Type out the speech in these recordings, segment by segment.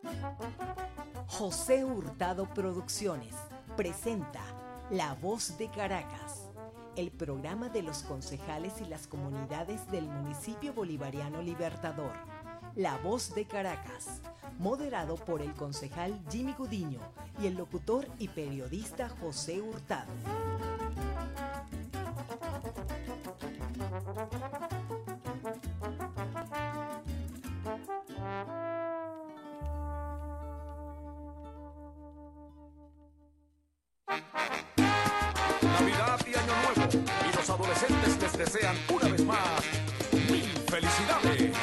José Hurtado Producciones presenta La Voz de Caracas, el programa de los concejales y las comunidades del municipio bolivariano Libertador. La Voz de Caracas, moderado por el concejal Jimmy Gudiño y el locutor y periodista José Hurtado. Navidad y Año Nuevo, y los adolescentes les desean una vez más mil felicidades.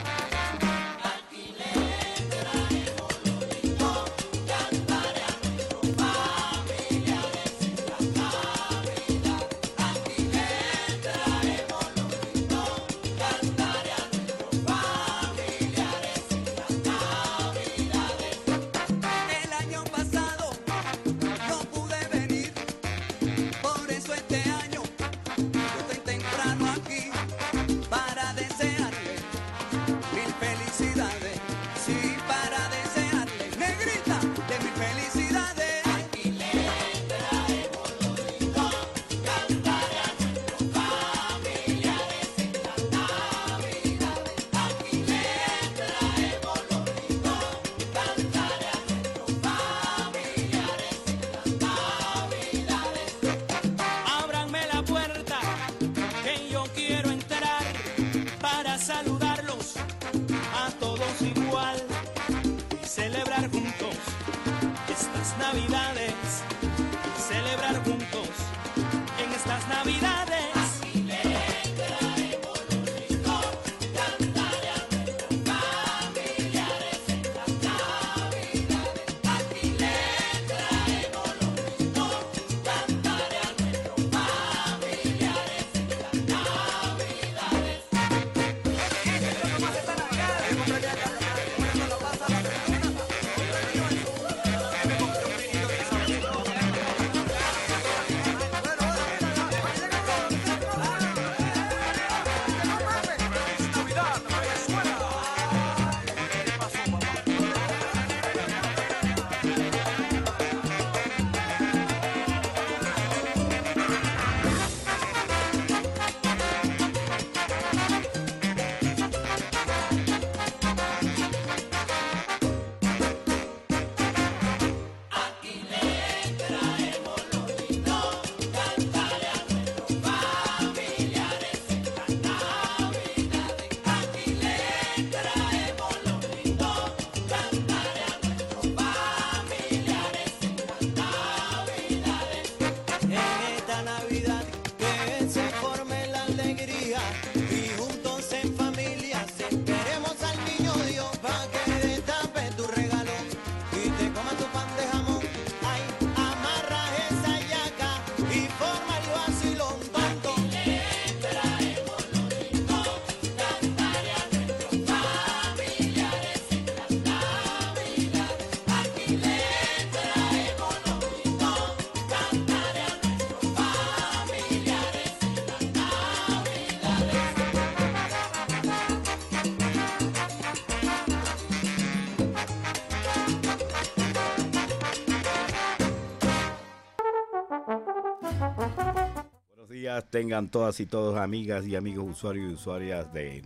Tengan todas y todos, amigas y amigos, usuarios y usuarias de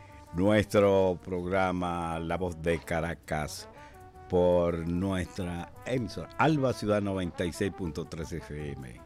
nuestro programa La Voz de Caracas por nuestra emisora Alba Ciudad 96.3 FM.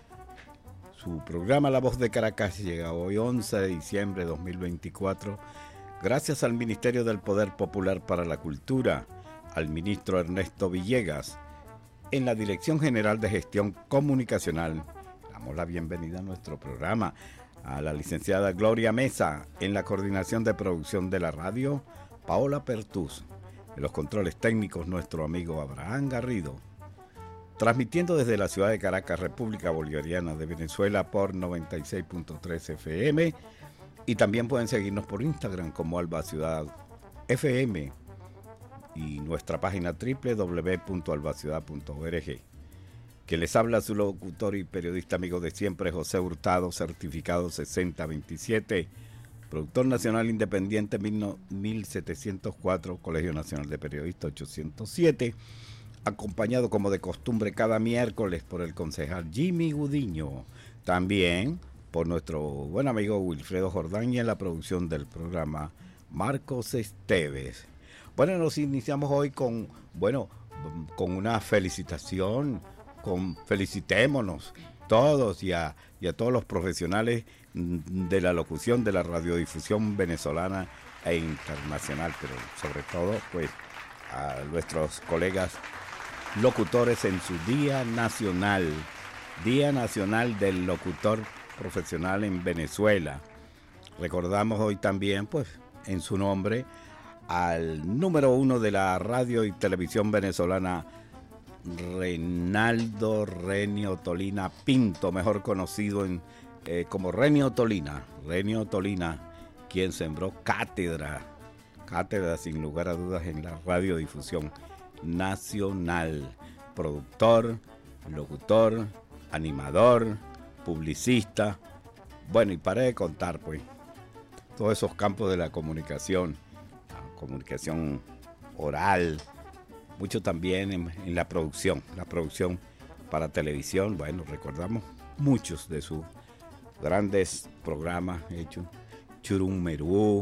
Su programa La Voz de Caracas llega hoy 11 de diciembre de 2024 gracias al Ministerio del Poder Popular para la Cultura, al ministro Ernesto Villegas, en la Dirección General de Gestión Comunicacional. Damos la bienvenida a nuestro programa a la licenciada Gloria Mesa en la coordinación de producción de la radio, Paola Pertús, en los controles técnicos nuestro amigo Abraham Garrido, transmitiendo desde la ciudad de Caracas, República Bolivariana de Venezuela por 96.3 FM, y también pueden seguirnos por Instagram como Alba Ciudad FM y nuestra página www.albaciudad.org. Que les habla su locutor y periodista amigo de siempre, José Hurtado, certificado 6027, Productor nacional independiente 1704, Colegio Nacional de Periodistas 807, acompañado como de costumbre cada miércoles por el concejal Jimmy Gudiño, también por nuestro buen amigo Wilfredo Jordán y en la producción del programa Marcos Esteves. Bueno, nos iniciamos hoy con una felicitación, felicitémonos todos y a todos los profesionales de la locución, de la radiodifusión venezolana e internacional, pero sobre todo pues a nuestros colegas locutores en su Día Nacional del Locutor Profesional en Venezuela. Recordamos hoy también pues en su nombre al número 1 de la radio y televisión venezolana, Reinaldo Renio Tolina Pinto, mejor conocido como Renio Tolina, quien sembró cátedra sin lugar a dudas en la radiodifusión nacional, productor, locutor, animador, publicista, bueno, y para de contar pues todos esos campos de la comunicación oral, mucho también en la producción para televisión. Bueno, recordamos muchos de sus grandes programas hechos, Churum Merú,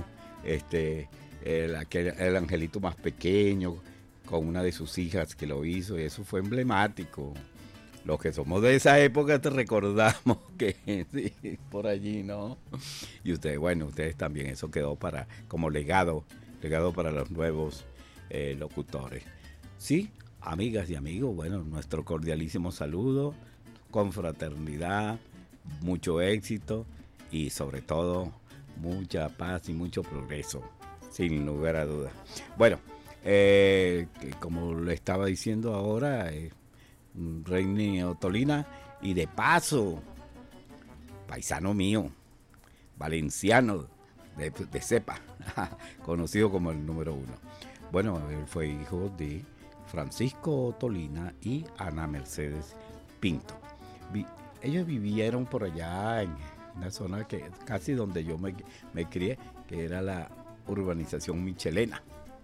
el angelito más pequeño, con una de sus hijas que lo hizo, y eso fue emblemático. Los que somos de esa época te recordamos que sí, por allí, ¿no? Y ustedes también, eso quedó como legado para los nuevos locutores. Sí, amigas y amigos, bueno, nuestro cordialísimo saludo, con fraternidad, mucho éxito y sobre todo mucha paz y mucho progreso, sin lugar a dudas. Bueno, como le estaba diciendo ahora, Renio Tolina, y de paso, paisano mío, valenciano de cepa, conocido como el número 1. Bueno, él fue hijo de Francisco Tolina y Ana Mercedes Pinto. Ellos vivieron por allá en una zona que casi donde yo me crié, que era la urbanización Michelena.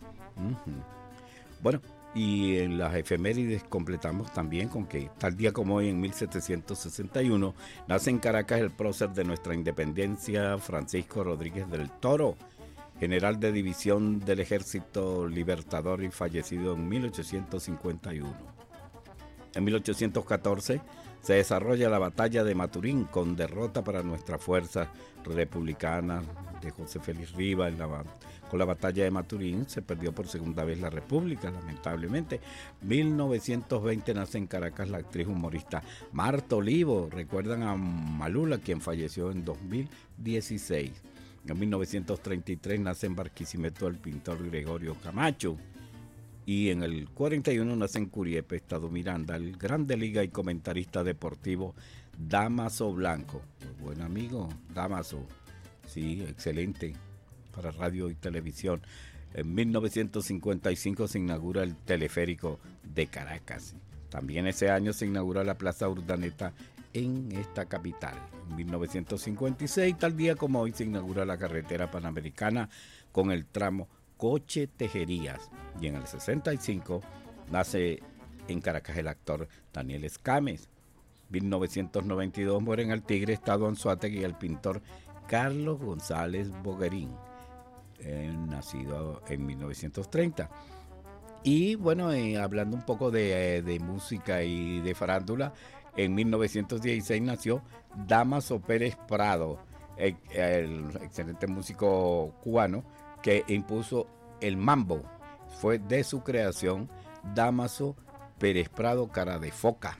Bueno, y en las efemérides completamos también con que tal día como hoy, en 1761, nace en Caracas el prócer de nuestra independencia, Francisco Rodríguez del Toro, general de división del Ejército Libertador y fallecido en 1851. En 1814 se desarrolla la batalla de Maturín con derrota para nuestras fuerzas republicanas de José Félix Rivas. Con la batalla de Maturín se perdió por segunda vez la República, lamentablemente. 1920 nace en Caracas la actriz humorista Marta Olivo. Recuerdan a Malula, quien falleció en 2016. En 1933 nace en Barquisimeto el pintor Gregorio Camacho. Y en el 41 nace en Curiepe, Estado Miranda, el grande liga y comentarista deportivo Dámaso Blanco. Buen amigo, Dámaso. Sí, excelente para radio y televisión. En 1955 se inaugura el teleférico de Caracas. También ese año se inaugura la Plaza Urdaneta en esta capital. En 1956, tal día como hoy, se inaugura la carretera panamericana con el tramo Coche-Tejerías. Y en el 65 nace en Caracas el actor Daniel Escames. 1992 muere en el Tigre, Estado Anzoátegui, el pintor Carlos González Boguerín, nacido en 1930. Y bueno, hablando un poco de música y de farándula, en 1916 nació Dámaso Pérez Prado, el excelente músico cubano que impuso el mambo. Fue de su creación Dámaso Pérez Prado, cara de foca.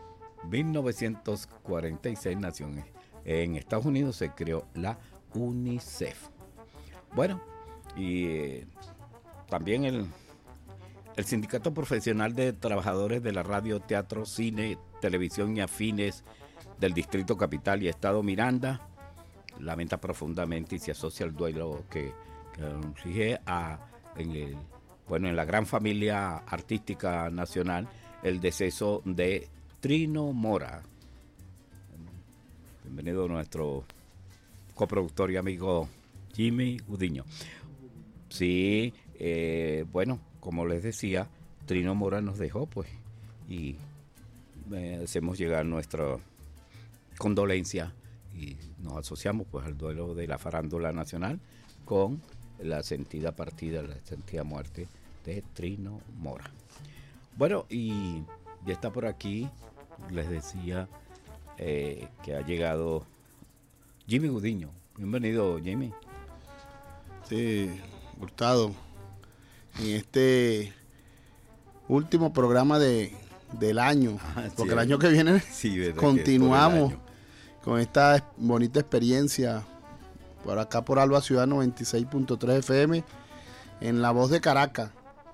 1946 nació en Estados Unidos, se creó la UNICEF. Bueno, y también el Sindicato Profesional de Trabajadores de la Radio, Teatro, Cine, Televisión y Afines del Distrito Capital y Estado Miranda lamenta profundamente y se asocia al duelo que rige en la gran familia artística nacional el deceso de Trino Mora. Bienvenido nuestro coproductor y amigo Jimmy Gudiño. Sí, bueno, como les decía, Trino Mora nos dejó, pues, y hacemos llegar nuestra condolencia y nos asociamos, pues, al duelo de la farándula nacional con la sentida partida, la sentida muerte de Trino Mora. Bueno, y ya está por aquí, les decía que ha llegado Jimmy Gudiño. Bienvenido, Jimmy. Sí, Hurtado, en este último programa del año, porque el año que viene continuamos con esta bonita experiencia por acá por Alba Ciudad 96.3 FM en La Voz de Caracas.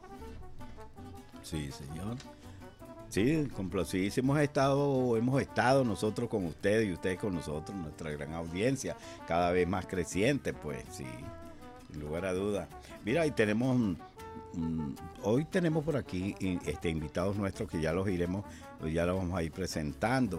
Sí, señor. Sí, complacidísimos hemos estado nosotros con ustedes y ustedes con nosotros, nuestra gran audiencia, cada vez más creciente, pues sí, sin lugar a dudas. Mira, y tenemos, hoy tenemos por aquí invitados nuestros que ya los vamos a ir presentando,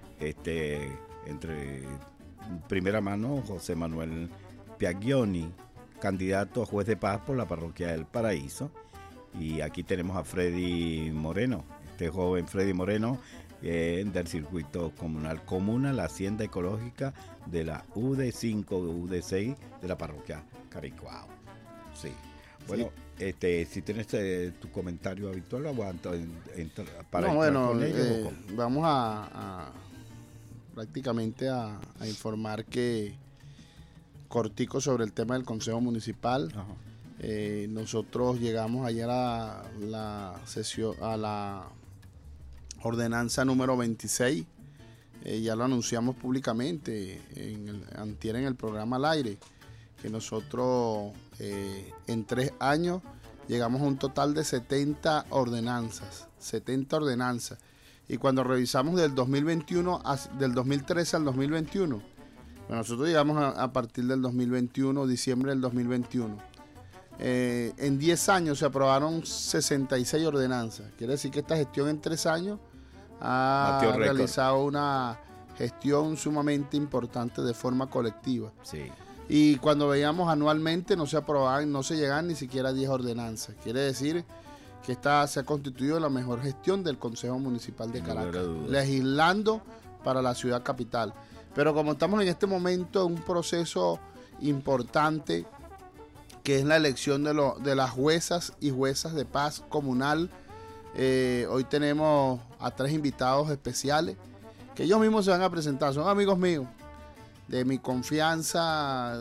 entre primera mano, José Manuel Piagioni, candidato a juez de paz por la parroquia del Paraíso, y aquí tenemos a Freddy Moreno, este joven Freddy Moreno, del circuito comunal Comuna, la Hacienda Ecológica de la UD5, UD6 de la parroquia Caricuao. Sí. Bueno, sí. Si tienes tu comentario habitual, aguanto para entrar con ellos. Vamos a prácticamente a informar que cortico sobre el tema del Consejo Municipal. Ajá. Nosotros llegamos ayer a la sesión, a la ordenanza número 26, ya lo anunciamos públicamente antier en el programa Al Aire, que nosotros en 3 años llegamos a un total de 70 ordenanzas, y cuando revisamos del 2021, del 2013 al 2021, bueno, nosotros llegamos a partir del 2021, diciembre del 2021. En 10 años se aprobaron 66 ordenanzas. Quiere decir que esta gestión en 3 años ha realizado una gestión sumamente importante de forma colectiva. Sí. Y cuando veíamos anualmente no se aprobaban, no se llegaban ni siquiera a 10 ordenanzas. Quiere decir que esta se ha constituido la mejor gestión del Consejo Municipal de Caracas, legislando para la ciudad capital. Pero como estamos en este momento en un proceso importante, que es la elección de las juezas y juezas de paz comunal, hoy tenemos a 3 invitados especiales que ellos mismos se van a presentar. Son amigos míos, de mi confianza,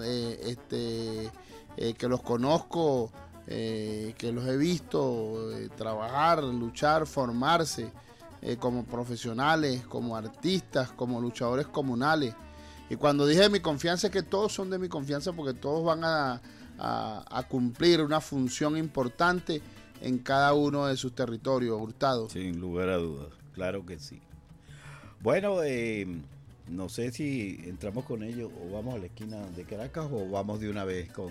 que los conozco, que los he visto trabajar, luchar, formarse como profesionales, como artistas, como luchadores comunales. Y cuando dije de mi confianza, es que todos son de mi confianza, porque todos van a cumplir una función importante en cada uno de sus territorios. Hurtado. Sin lugar a dudas, claro que sí. Bueno, no sé si entramos con ellos o vamos a la esquina de Caracas o vamos de una vez con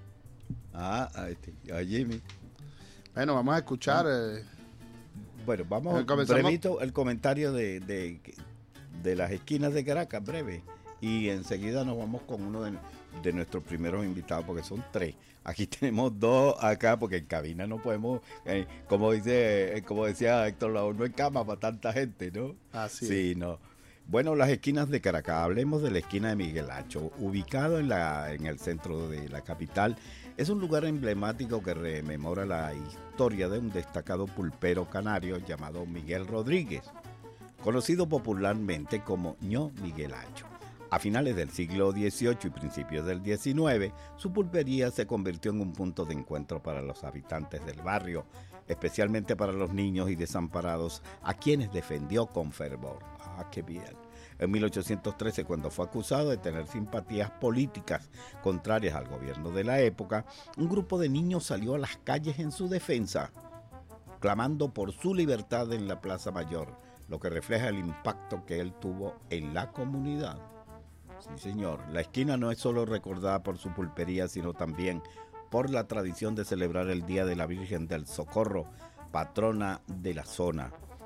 a Jimmy. Bueno, vamos a escuchar. Bueno, vamos brevito el comentario de las esquinas de Caracas, breve. Y enseguida nos vamos con uno de nuestros primeros invitados, porque son 3. Aquí tenemos 2 acá, porque en cabina no podemos, como decía Héctor Lavoe, no hay cama para tanta gente, ¿no? Así sí, es. No. Bueno, las esquinas de Caracas. Hablemos de la esquina de Miguel Hacho, ubicado en el centro de la capital. Es un lugar emblemático que rememora la historia de un destacado pulpero canario llamado Miguel Rodríguez, conocido popularmente como Ño Miguel Hacho. A finales del siglo XVIII y principios del XIX, su pulpería se convirtió en un punto de encuentro para los habitantes del barrio, especialmente para los niños y desamparados, a quienes defendió con fervor. ¡Ah, qué bien! En 1813, cuando fue acusado de tener simpatías políticas contrarias al gobierno de la época, un grupo de niños salió a las calles en su defensa, clamando por su libertad en la Plaza Mayor, lo que refleja el impacto que él tuvo en la comunidad. Sí, señor. La esquina no es solo recordada por su pulpería, sino también por la tradición de celebrar el Día de la Virgen del Socorro, patrona de la zona.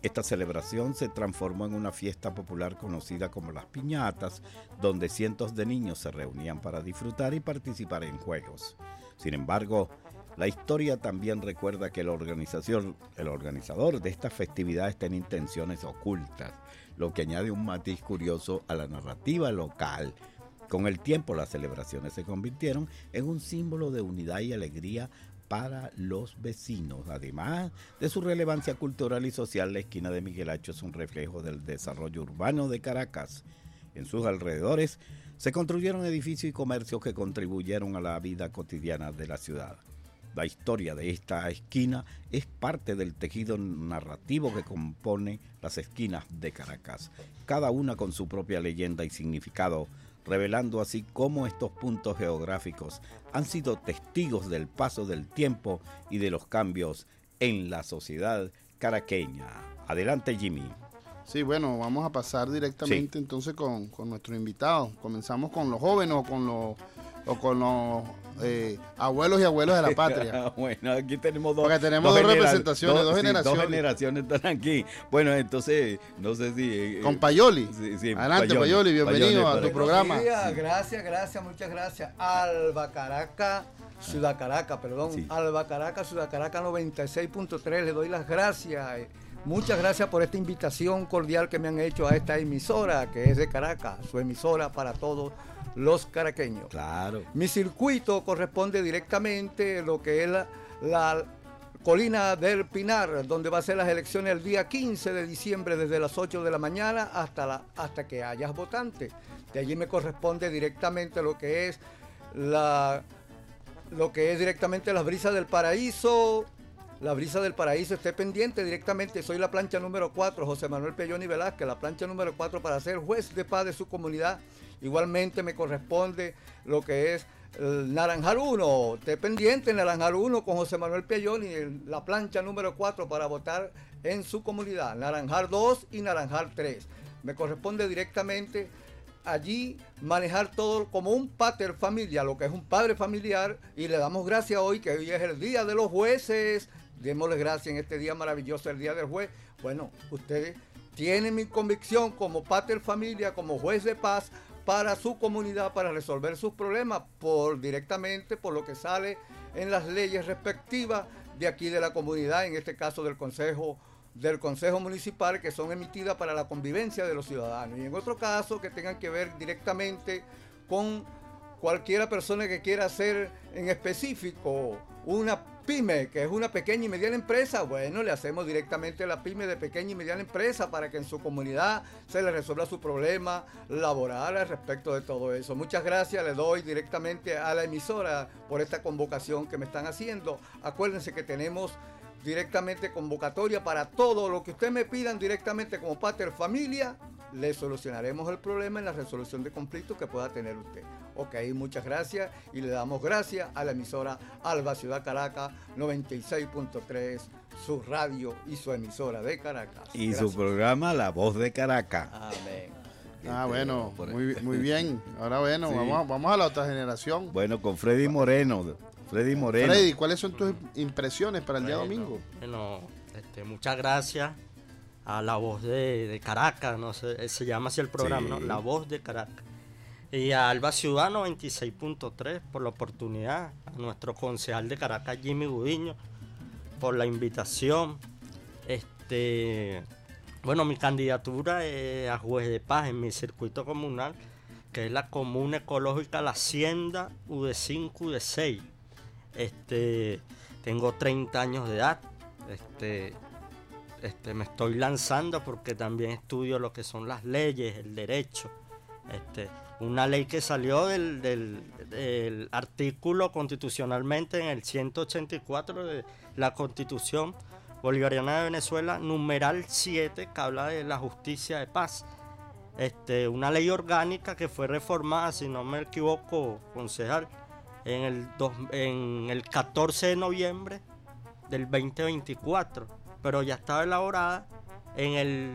Esta celebración se transformó en una fiesta popular conocida como las piñatas, donde cientos de niños se reunían para disfrutar y participar en juegos. Sin embargo, la historia también recuerda que el organizador de estas festividades tiene intenciones ocultas, lo que añade un matiz curioso a la narrativa local. Con el tiempo, las celebraciones se convirtieron en un símbolo de unidad y alegría para los vecinos. Además de su relevancia cultural y social, la esquina de Miguel Hacho es un reflejo del desarrollo urbano de Caracas. En sus alrededores se construyeron edificios y comercios que contribuyeron a la vida cotidiana de la ciudad. La historia de esta esquina es parte del tejido narrativo que compone las esquinas de Caracas, cada una con su propia leyenda y significado, revelando así cómo estos puntos geográficos han sido testigos del paso del tiempo y de los cambios en la sociedad caraqueña. Adelante, Jimmy. Sí, bueno, vamos a pasar directamente entonces con nuestro invitado. Comenzamos con los jóvenes o con los abuelos y abuelos de la patria. Bueno, aquí tenemos dos. Porque tenemos dos representaciones, dos generaciones. Dos generaciones están aquí. Bueno, entonces, no sé si... con Payoli. Sí, adelante, Payoli, bienvenido a tu programa. Gracias, muchas gracias. Alba Caracas, Ciudad Caracas, perdón. Sí. Alba Caracas, Ciudad Caracas 96.3. Le doy las gracias. Muchas gracias por esta invitación cordial que me han hecho a esta emisora, que es de Caracas, su emisora para todos los caraqueños. Claro. Mi circuito corresponde directamente a lo que es la Colina del Pinar, donde va a ser las elecciones el día 15 de diciembre desde las 8 de la mañana hasta que hayas votantes. De allí me corresponde directamente lo que es directamente las brisas del paraíso. La brisa del paraíso, esté pendiente directamente. Soy la plancha número 4, José Manuel Pelloni Velázquez, la plancha número 4 para ser juez de paz de su comunidad. Igualmente me corresponde lo que es el Naranjal 1. Esté pendiente, Naranjal 1 con José Manuel Pelloni, la plancha número 4 para votar en su comunidad. Naranjal 2 y Naranjal 3. Me corresponde directamente allí manejar todo como un pater familia, lo que es un padre familiar, y le damos gracias hoy, que hoy es el día de los jueces. Démosle gracias en este día maravilloso, el día del juez. Bueno, ustedes tienen mi convicción como pater familia, como juez de paz para su comunidad, para resolver sus problemas directamente por lo que sale en las leyes respectivas de aquí de la comunidad, en este caso del Consejo Municipal, que son emitidas para la convivencia de los ciudadanos. Y en otro caso que tengan que ver directamente con cualquiera persona que quiera hacer en específico una pyme, que es una pequeña y mediana empresa, bueno, le hacemos directamente la pyme de pequeña y mediana empresa para que en su comunidad se le resuelva su problema laboral al respecto de todo eso. Muchas gracias, le doy directamente a la emisora por esta convocación que me están haciendo. Acuérdense que tenemos directamente convocatoria para todo lo que ustedes me pidan directamente como pater familia. Le solucionaremos el problema en la resolución de conflictos que pueda tener usted. Ok, muchas gracias y le damos gracias a la emisora Alba Ciudad Caracas 96.3, su radio y su emisora de Caracas. Y gracias. Su programa La Voz de Caracas. Amén. Bueno, muy bien. Ahora bueno, sí. vamos a la otra generación. Bueno, con Freddy Moreno. Freddy, ¿cuáles son tus impresiones para el día domingo? Bueno, muchas gracias a La Voz de Caracas, no sé, se llama así el programa, sí. ¿No? La Voz de Caracas. Y a Alba Ciudad 96.3 por la oportunidad, a nuestro concejal de Caracas, Jimmy Gudiño, por la invitación. Bueno, mi candidatura es a juez de paz en mi circuito comunal, que es la Comuna Ecológica La Hacienda UD5, UD6. Tengo 30 años de edad. Me estoy lanzando porque también estudio lo que son las leyes, el derecho. Una ley que salió del artículo constitucionalmente en el 184 de la Constitución Bolivariana de Venezuela, numeral 7, que habla de la justicia de paz. Una ley orgánica que fue reformada, si no me equivoco, concejal, en el 14 de noviembre del 2024, pero ya estaba elaborada en el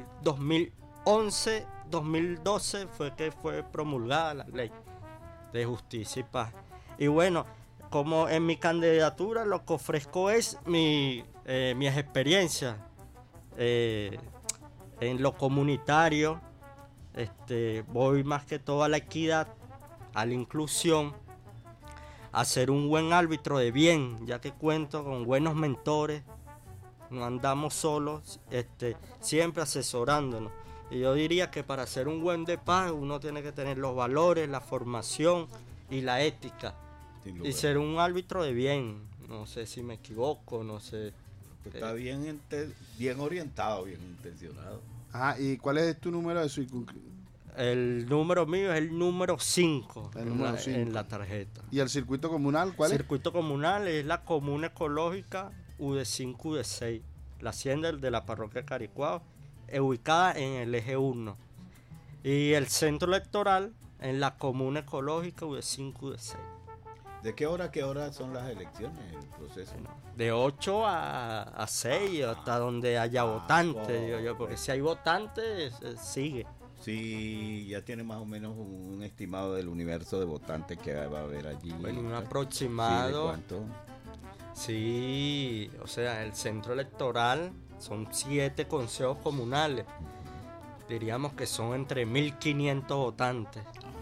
2011-2012 fue que fue promulgada la ley de justicia y paz. Y bueno, como en mi candidatura lo que ofrezco es mi experiencia En lo comunitario, voy más que todo a la equidad, a la inclusión, a ser un buen árbitro de bien, ya que cuento con buenos mentores, no andamos solos, siempre asesorándonos. Y yo diría que para ser un buen de paz uno tiene que tener los valores, la formación y la ética. Y ser un árbitro de bien. No sé si me equivoco, no sé. Está bien orientado, bien intencionado. Ajá, ¿y cuál es tu número de circunscripción? El número mío es el número 5 en la tarjeta. ¿Y el circuito comunal cuál es? El circuito comunal es la Comuna Ecológica UD5, UD6, la hacienda de la parroquia Caricuao, ubicada en el eje 1. Y el centro electoral en la Comuna Ecológica UD5, UD6. ¿De qué hora a qué hora son las elecciones, el proceso? De 8 a 6, hasta donde haya votantes, digo yo, porque si hay votantes, sigue. Sí, ya tiene más o menos un estimado del universo de votantes que va a haber allí. Bueno, un aproximado. Sí, ¿de cuánto? Sí, o sea, el centro electoral son 7 consejos comunales. Diríamos que son entre 1.500 votantes.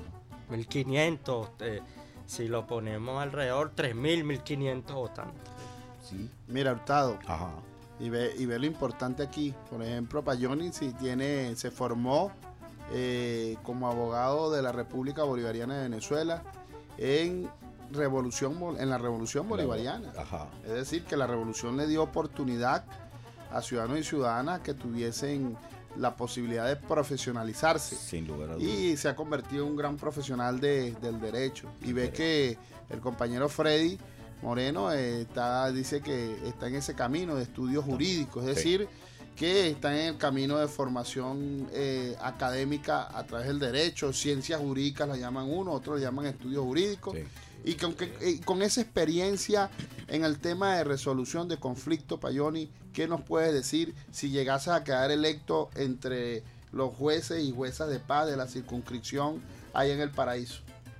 1.500, si lo ponemos alrededor, 3.000, 1.500 votantes. Sí. Mira, Hurtado. Ajá. Y ve lo importante aquí. Por ejemplo, Payoni se formó como abogado de la República Bolivariana de Venezuela en la Revolución Bolivariana. Ajá. Es decir, que la revolución le dio oportunidad a ciudadanos y ciudadanas que tuviesen la posibilidad de profesionalizarse. Sin lugar a dudas. Y se ha convertido en un gran profesional del derecho. Y ve que el compañero Freddy Moreno dice que está en ese camino de estudios jurídicos, es decir, que está en el camino de formación académica a través del derecho, ciencias jurídicas la llaman uno, otros la llaman estudios jurídicos. Sí. Y con esa experiencia en el tema de resolución de conflicto, Payoni, ¿qué nos puedes decir si llegases a quedar electo entre los jueces y juezas de paz de la circunscripción ahí en El Paraíso?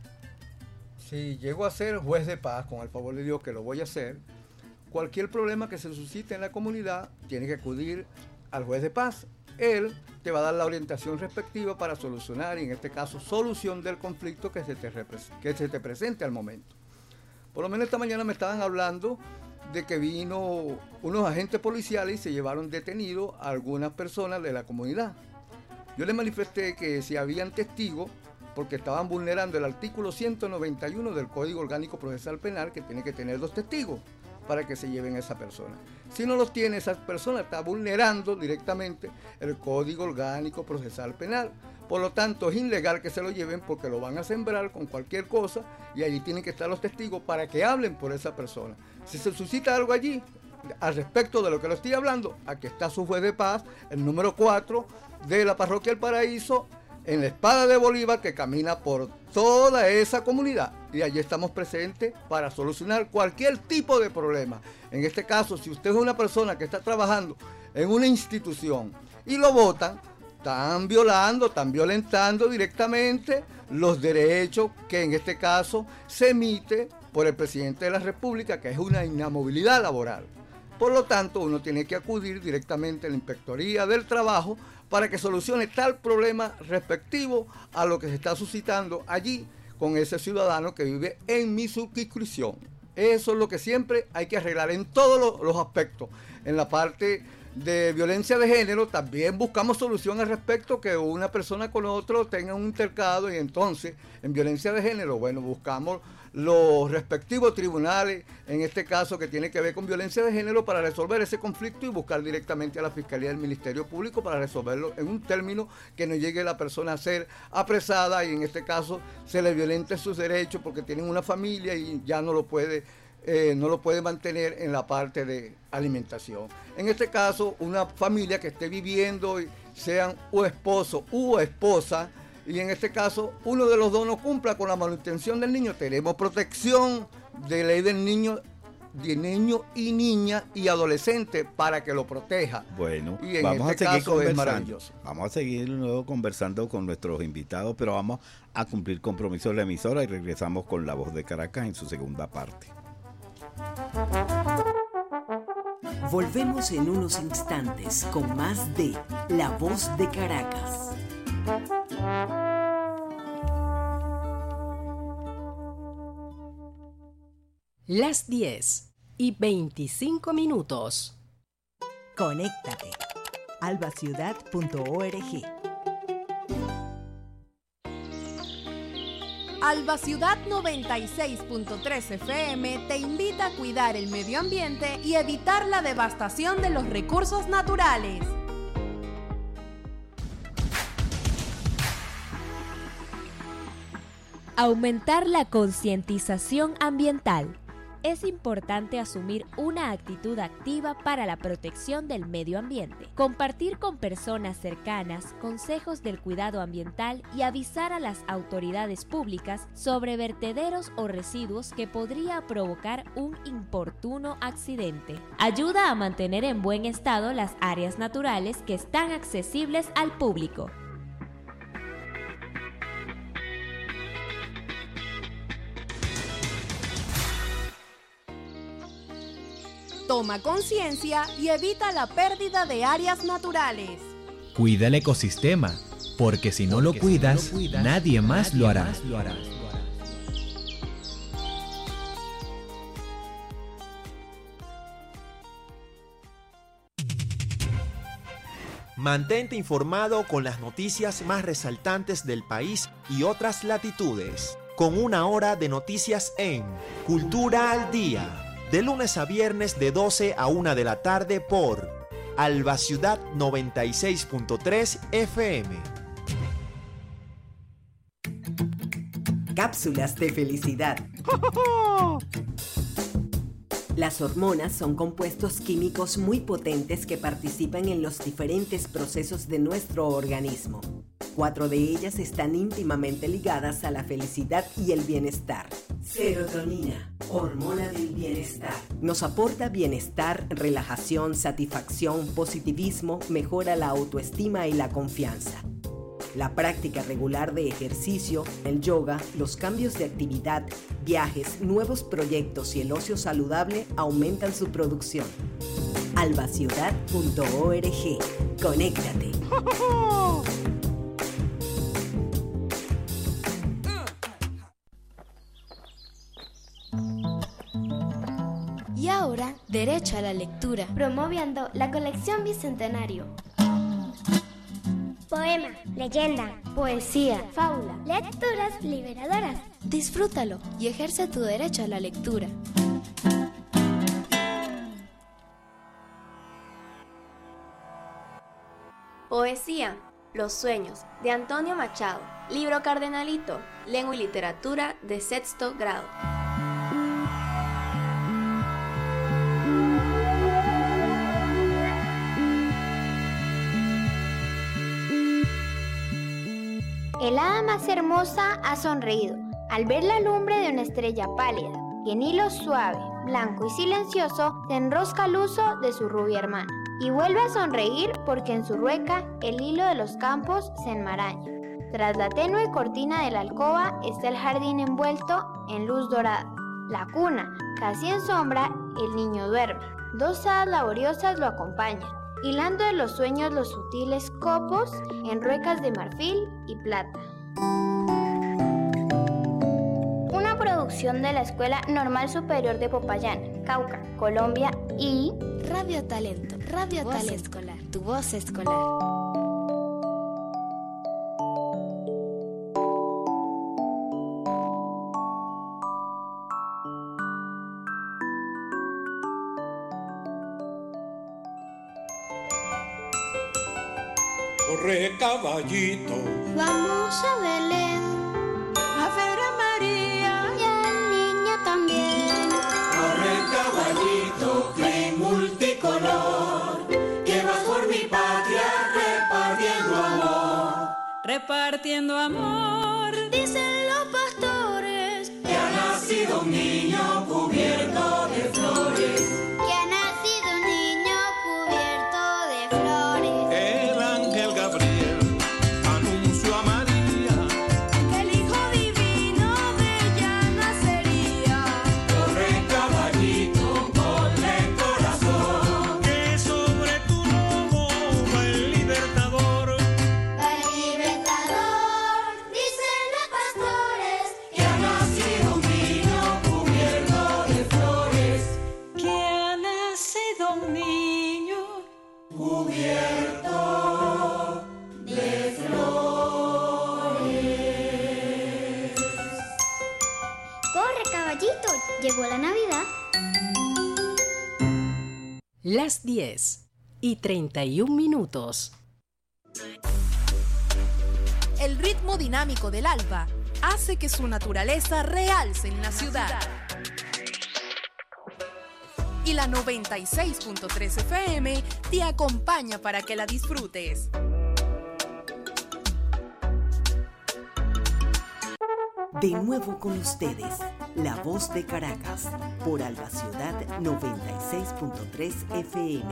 Si llego a ser juez de paz, con el favor de Dios que lo voy a hacer, cualquier problema que se suscite en la comunidad tiene que acudir al juez de paz. Él te va a dar la orientación respectiva para solucionar, y en este caso, solución del conflicto que se te presente al momento. Por lo menos esta mañana me estaban hablando de que vino unos agentes policiales y se llevaron detenidos a algunas personas de la comunidad. Yo les manifesté que si habían testigos, porque estaban vulnerando el artículo 191 del Código Orgánico Procesal Penal, que tiene que tener 2 testigos para que se lleven a esa persona. Si no los tiene, esa persona está vulnerando directamente el Código Orgánico Procesal Penal. Por lo tanto, es ilegal que se lo lleven porque lo van a sembrar con cualquier cosa y allí tienen que estar los testigos para que hablen por esa persona. Si se suscita algo allí, al respecto de lo que lo estoy hablando, aquí está su juez de paz, el número 4 de la parroquia El Paraíso, en la Espada de Bolívar, que camina por toda esa comunidad, y allí estamos presentes para solucionar cualquier tipo de problema. En este caso, si usted es una persona que está trabajando en una institución y lo votan, están violentando directamente los derechos que en este caso se emite por el presidente de la República, que es una inamovilidad laboral. Por lo tanto, uno tiene que acudir directamente a la Inspectoría del Trabajo para que solucione tal problema respectivo a lo que se está suscitando allí con ese ciudadano que vive en mi circunscripción. Eso es lo que siempre hay que arreglar en todos los aspectos. En la parte de violencia de género también buscamos solución al respecto, que una persona con otro tenga un intercado, y entonces en violencia de género, bueno, buscamos los respectivos tribunales, en este caso que tiene que ver con violencia de género, para resolver ese conflicto y buscar directamente a la Fiscalía del Ministerio Público para resolverlo en un término que no llegue la persona a ser apresada y en este caso se le violente sus derechos porque tienen una familia y ya no lo puede mantener en la parte de alimentación. En este caso, una familia que esté viviendo, sean o esposo u esposa, y en este caso uno de los dos no cumpla con la manutención del niño, tenemos protección de ley del niño, de niño y niña y adolescente para que lo proteja. Bueno, y en vamos este a seguir caso conversando. es maravilloso. Vamos a seguir luego conversando con nuestros invitados, pero vamos a cumplir compromiso de la emisora y regresamos con La Voz de Caracas en su segunda parte. Volvemos en unos instantes con más de La Voz de Caracas. Las 10:25. Conéctate. albaciudad.org. Alba Ciudad 96.3 FM te invita a cuidar el medio ambiente y evitar la devastación de los recursos naturales. Aumentar la concientización ambiental. Es importante asumir una actitud activa para la protección del medio ambiente, compartir con personas cercanas consejos del cuidado ambiental y avisar a las autoridades públicas sobre vertederos o residuos que podría provocar un importuno accidente. Ayuda a mantener en buen estado las áreas naturales que están accesibles al público. Toma conciencia y evita la pérdida de áreas naturales. Cuida el ecosistema, porque si no lo cuidas, nadie más lo hará. Mantente informado con las noticias más resaltantes del país y otras latitudes, con una hora de noticias en Cultura al Día. De lunes a viernes de 12 a 1 de la tarde por Alba Ciudad 96.3 FM. Cápsulas de felicidad. Las hormonas son compuestos químicos muy potentes que participan en los diferentes procesos de nuestro organismo. 4 de ellas están íntimamente ligadas a la felicidad y el bienestar. Serotonina, hormona del bienestar. Nos aporta bienestar, relajación, satisfacción, positivismo, mejora la autoestima y la confianza. La práctica regular de ejercicio, el yoga, los cambios de actividad, viajes, nuevos proyectos y el ocio saludable aumentan su producción. albaciudad.org. Conéctate. Y ahora, derecho a la lectura. Promoviendo la colección Bicentenario. Poema, leyenda, poesía, fábula, lecturas liberadoras. Disfrútalo y ejerce tu derecho a la lectura. Poesía, Los sueños, de Antonio Machado. Libro Cardenalito, Lengua y Literatura de 6º grado. El hada más hermosa ha sonreído al ver la lumbre de una estrella pálida, que en hilo suave, blanco y silencioso se enrosca al uso de su rubia hermana. Y vuelve a sonreír porque en su rueca el hilo de los campos se enmaraña. Tras la tenue cortina de la alcoba está el jardín envuelto en luz dorada. La cuna, casi en sombra, el niño duerme. 2 hadas laboriosas lo acompañan, hilando de los sueños los sutiles copos en ruecas de marfil y plata. Una producción de la Escuela Normal Superior de Popayán, Cauca, Colombia y Radio Talento, Radio Talento Escolar, tu voz escolar. Corre, caballito, vamos a Belén a ver a María y al niño también. corre, caballito, que multicolor, que vas por mi patria repartiendo amor. Repartiendo amor, dicen los pastores, que ha nacido un niño cubierto de flores. que ha nacido un niño cubierto de flores. El ángel Gabriel anunció a María, que el Hijo Divino de ella nacería. corre, caballito, corre, corazón, las 10:31. El ritmo dinámico del alba hace que su naturaleza realce en la ciudad. Y la 96.3 FM te acompaña para que la disfrutes. De nuevo con ustedes, La Voz de Caracas, por Alba Ciudad 96.3 FM.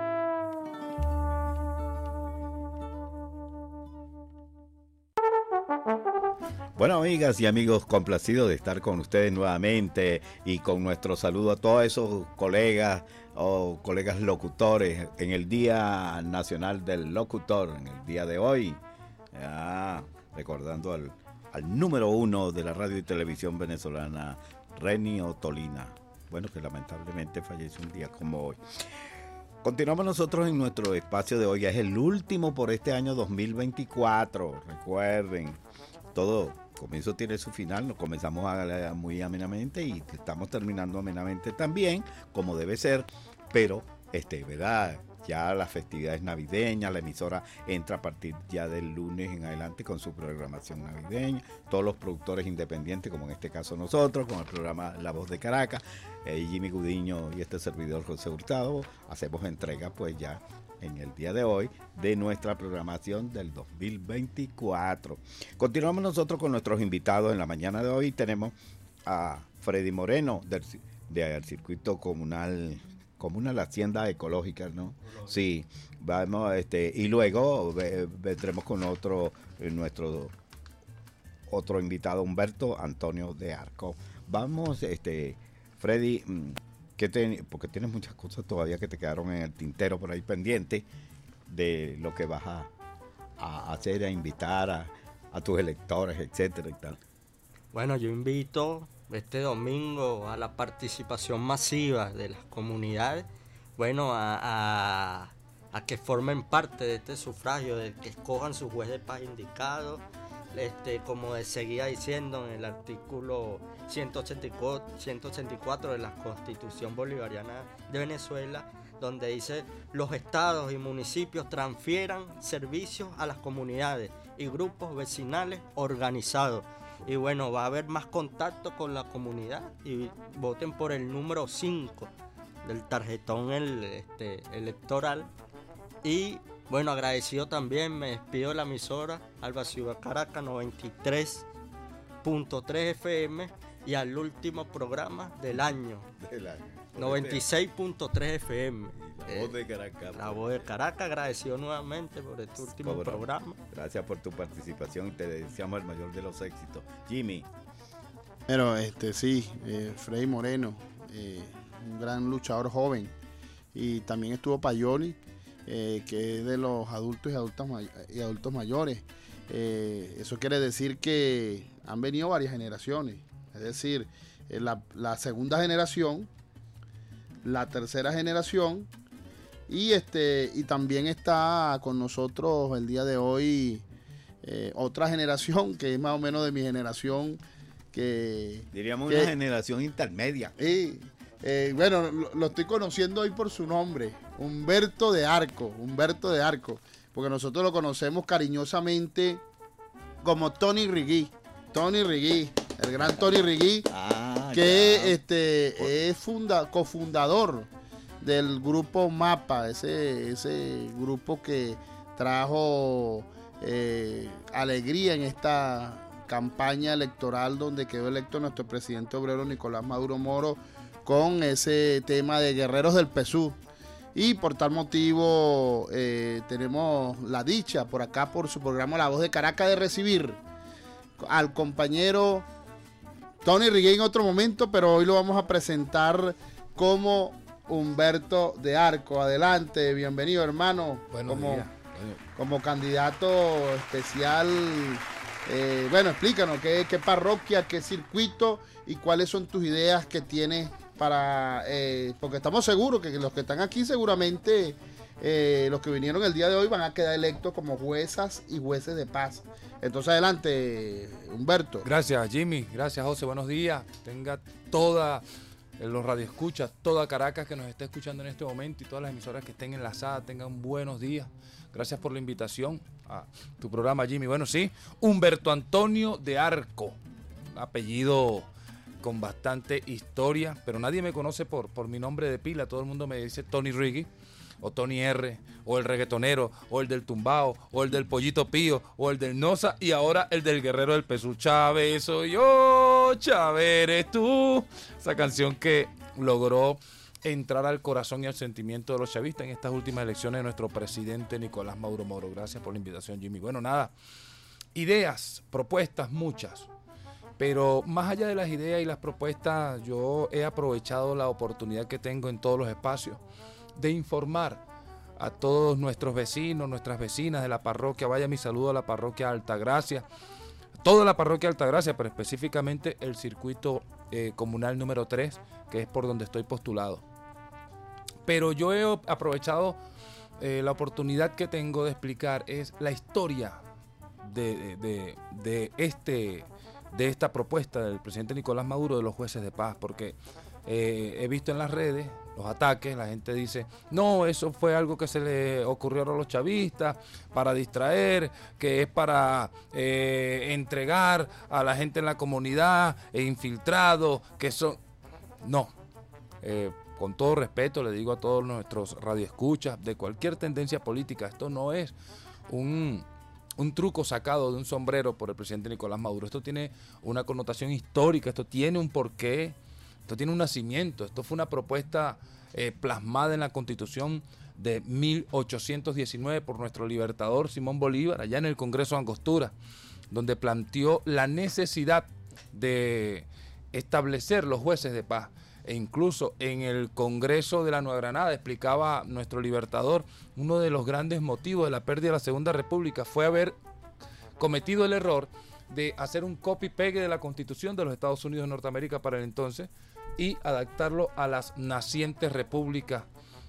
Bueno, amigas y amigos, complacido de estar con ustedes nuevamente y con nuestro saludo a todos esos colegas o colegas locutores en el Día Nacional del Locutor, en el día de hoy, recordando al número 1 de la radio y televisión venezolana, Reni Ottolina, bueno, que lamentablemente falleció un día como hoy. Continuamos nosotros en nuestro espacio de hoy, es el último por este año 2024, recuerden, todo comienzo tiene su final, nos comenzamos muy amenamente y estamos terminando amenamente también, como debe ser, pero ¿verdad? Ya las festividades navideñas, la emisora entra a partir ya del lunes en adelante con su programación navideña, todos los productores independientes, como en este caso nosotros, con el programa La Voz de Caracas, Jimmy Gudiño y este servidor José Hurtado, hacemos entrega pues ya en el día de hoy de nuestra programación del 2024. Continuamos nosotros con nuestros invitados en la mañana de hoy. Tenemos a Freddy Moreno del circuito comunal La Hacienda Ecológica, ¿no? Sí, vamos, y luego vendremos con nuestro otro invitado, Humberto Antonio de Arco. Vamos, Freddy, porque tienes muchas cosas todavía que te quedaron en el tintero por ahí pendiente de lo que vas a hacer, a invitar a tus electores, etcétera y tal. Bueno, yo invito este domingo a la participación masiva de las comunidades, bueno, a que formen parte de este sufragio, de que escojan su juez de paz indicado, como seguía diciendo en el artículo 184 de la Constitución Bolivariana de Venezuela, donde dice: los estados y municipios transfieran servicios a las comunidades y grupos vecinales organizados. Y bueno, va a haber más contacto con la comunidad y voten por el número 5 del tarjetón electoral. Y bueno, agradecido también, me despido de la emisora Alba Ciudad Caracas 93.3 FM y al último programa del año. 96.3 FM. La Voz de Caracas. La Voz de Caracas, agradecido nuevamente por este último programa. Gracias por tu participación y te deseamos el mayor de los éxitos. Jimmy. Pero sí, Freddy Moreno, un gran luchador joven. Y también estuvo Payoli, que es de los adultos y adultos mayores. Eso quiere decir que han venido varias generaciones. Es decir, la segunda generación, la tercera generación, y también está con nosotros el día de hoy otra generación que es más o menos de mi generación, que diríamos una generación intermedia. Bueno, lo estoy conociendo hoy por su nombre, Humberto de Arco, porque nosotros lo conocemos cariñosamente como Tony Rigui, el gran Tony Rigui, que es cofundador del grupo MAPA, ese grupo que trajo alegría en esta campaña electoral donde quedó electo nuestro presidente obrero Nicolás Maduro Moro con ese tema de Guerreros del PSUV. Y por tal motivo tenemos la dicha por acá, por su programa La Voz de Caracas, de recibir al compañero Tony Rigui en otro momento, pero hoy lo vamos a presentar como Humberto de Arco. Adelante, bienvenido, hermano. Como candidato especial. Bueno, explícanos qué parroquia, qué circuito y cuáles son tus ideas que tienes para, porque estamos seguros que los que están aquí seguramente, los que vinieron el día de hoy van a quedar electos como juezas y jueces de paz. Entonces adelante, Humberto. Gracias, Jimmy, gracias, José, buenos días. Tenga toda los radioescuchas, toda Caracas que nos está escuchando en este momento y todas las emisoras que estén enlazadas, tengan buenos días. Gracias por la invitación a tu programa, Jimmy. Bueno, sí, Humberto Antonio de Arco, apellido con bastante historia, pero nadie me conoce por mi nombre de pila. Todo el mundo me dice Tony Riggy, o Tony R, o el reggaetonero, o el del tumbao, o el del pollito pío, o el del Nosa, y ahora el del guerrero del Pesú. Chávez soy yo, Chávez eres tú. Esa canción que logró entrar al corazón y al sentimiento de los chavistas en estas últimas elecciones de nuestro presidente Nicolás Maduro Moro. Gracias por la invitación, Jimmy. Bueno, nada, ideas, propuestas, muchas. Pero más allá de las ideas y las propuestas, yo he aprovechado la oportunidad que tengo en todos los espacios de informar a todos nuestros vecinos, nuestras vecinas de la parroquia. Vaya mi saludo a la parroquia Altagracia, toda la parroquia Altagracia, pero específicamente el circuito comunal número 3, que es por donde estoy postulado. Pero yo he aprovechado la oportunidad que tengo de explicar es la historia de esta propuesta del presidente Nicolás Maduro de los jueces de paz, porque he visto en las redes los ataques. La gente dice, no, eso fue algo que se le ocurrió a los chavistas para distraer, que es para entregar a la gente en la comunidad infiltrados, que son... No, con todo respeto le digo a todos nuestros radioescuchas de cualquier tendencia política, esto no es un truco sacado de un sombrero por el presidente Nicolás Maduro. Esto tiene una connotación histórica, esto tiene un porqué, esto tiene un nacimiento. Esto fue una propuesta plasmada en la Constitución de 1819 por nuestro libertador Simón Bolívar, allá en el Congreso de Angostura, donde planteó la necesidad de establecer los jueces de paz. E incluso en el Congreso de la Nueva Granada explicaba nuestro libertador, uno de los grandes motivos de la pérdida de la Segunda República fue haber cometido el error de hacer un copy-pegue de la Constitución de los Estados Unidos de Norteamérica para el entonces y adaptarlo a las nacientes repúblicas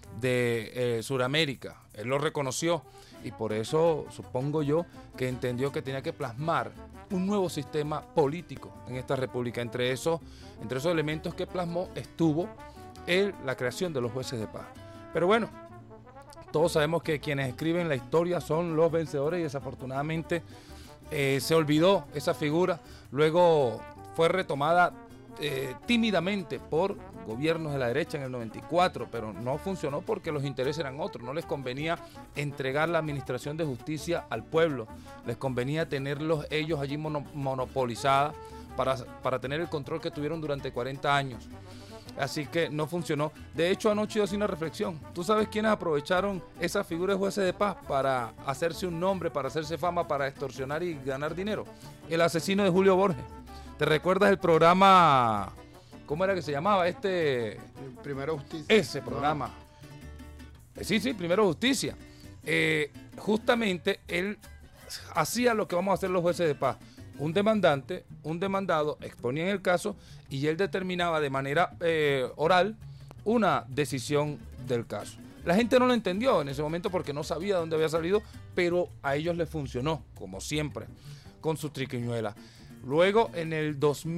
de Sudamérica. Él lo reconoció y por eso supongo yo que entendió que tenía que plasmar un nuevo sistema político en esta república. Entre esos elementos que plasmó estuvo la creación de los jueces de paz. Pero bueno, todos sabemos que quienes escriben la historia son los vencedores y desafortunadamente se olvidó esa figura. Luego fue retomada tímidamente por gobiernos de la derecha en el 94, pero no funcionó porque los intereses eran otros. No les convenía entregar la administración de justicia al pueblo, les convenía tenerlos ellos allí monopolizada para tener el control que tuvieron durante 40 años. Así que no funcionó. De hecho, anoche yo hice una reflexión. ¿Tú sabes quiénes aprovecharon esa figura de jueces de paz para hacerse un nombre, para hacerse fama, para extorsionar y ganar dinero? El asesino de Julio Borges. ¿Te recuerdas el programa? ¿Cómo era que se llamaba? Primero Justicia. Ese programa. No. Sí, Primero Justicia. Justamente él hacía lo que vamos a hacer los jueces de paz. Un demandante, un demandado exponían el caso y él determinaba de manera oral una decisión del caso. La gente no lo entendió en ese momento porque no sabía de dónde había salido, pero a ellos les funcionó, como siempre, con sus triquiñuelas. Luego, en el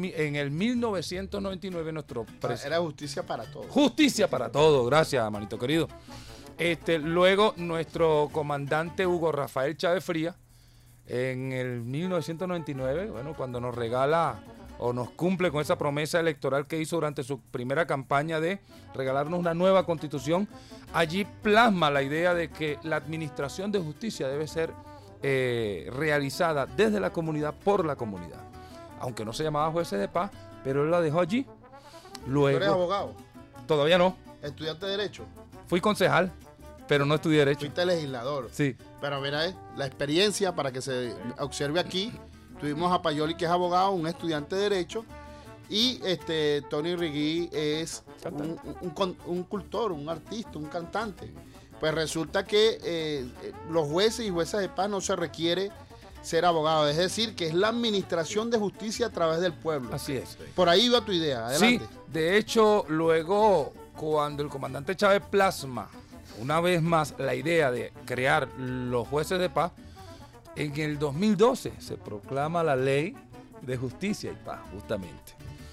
1999, nuestro presidente... Era justicia para todos. Justicia para todos, gracias, manito querido. Luego, nuestro comandante Hugo Rafael Chávez Frías, en el 1999, bueno, cuando nos regala o nos cumple con esa promesa electoral que hizo durante su primera campaña de regalarnos una nueva constitución, allí plasma la idea de que la administración de justicia debe ser realizada desde la comunidad, por la comunidad. Aunque no se llamaba jueces de paz, pero él la dejó allí. Luego, ¿tú eres abogado? Todavía no. ¿Estudiaste Derecho? Fui concejal, pero no estudié Derecho. Fuiste legislador. Sí. Pero mira, la experiencia, para que se observe aquí, tuvimos a Payoli, que es abogado, un estudiante de Derecho, y Tony Rigui es un cultor, un artista, un cantante. Pues resulta que los jueces y juezas de paz no se requiere ser abogado, es decir, que es la administración de justicia a través del pueblo. Así es. Por ahí va tu idea, adelante. Sí, de hecho, luego, cuando el comandante Chávez plasma una vez más la idea de crear los jueces de paz, en el 2012 se proclama la Ley de Justicia y Paz, justamente.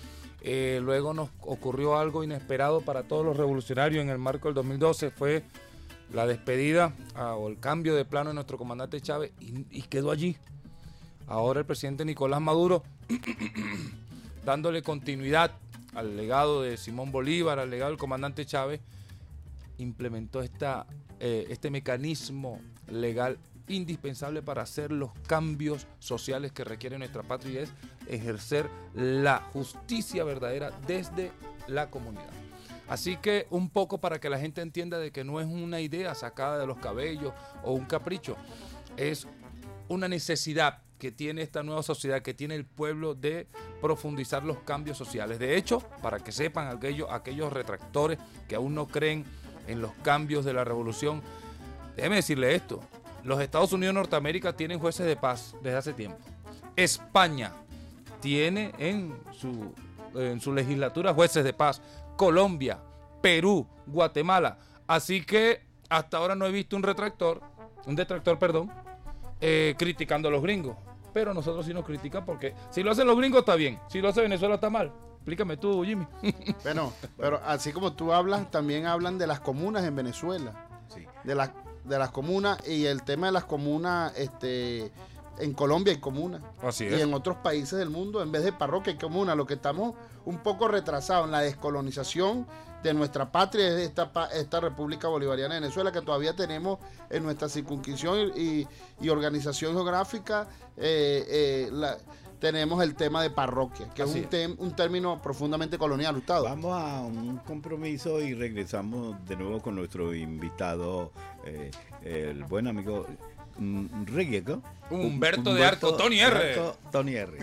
Luego nos ocurrió algo inesperado para todos los revolucionarios en el marco del 2012, fue la despedida o el cambio de plano de nuestro comandante Chávez y quedó allí. Ahora el presidente Nicolás Maduro, dándole continuidad al legado de Simón Bolívar, al legado del comandante Chávez, implementó este mecanismo legal indispensable para hacer los cambios sociales que requiere nuestra patria, y es ejercer la justicia verdadera desde la comunidad. Así que un poco para que la gente entienda de que no es una idea sacada de los cabellos o un capricho, es una necesidad que tiene esta nueva sociedad, que tiene el pueblo, de profundizar los cambios sociales. De hecho, para que sepan aquellos retractores que aún no creen en los cambios de la revolución, déjeme decirle esto: los Estados Unidos de Norteamérica tienen jueces de paz desde hace tiempo. España tiene en su legislatura jueces de paz. Colombia, Perú, Guatemala. Así que hasta ahora no he visto un detractor, criticando a los gringos. Pero nosotros sí nos critican, porque si lo hacen los gringos está bien, si lo hace Venezuela está mal. Explícame tú, Jimmy. Bueno, pero así como tú hablas, también hablan de las comunas en Venezuela. Sí. De las comunas, y el tema de las comunas, en Colombia hay comunas. Así y es. en otros países del mundo, en vez de parroquia hay comuna. Lo que estamos un poco retrasados en la descolonización de nuestra patria es esta República Bolivariana de Venezuela, que todavía tenemos en nuestra circunscripción y organización geográfica, tenemos el tema de parroquia, que es un término profundamente colonial. Gustavo. Vamos a un compromiso y regresamos de nuevo con nuestro invitado, el buen amigo Reggae, ¿no? Humberto de Arco, Tony R. Tony R.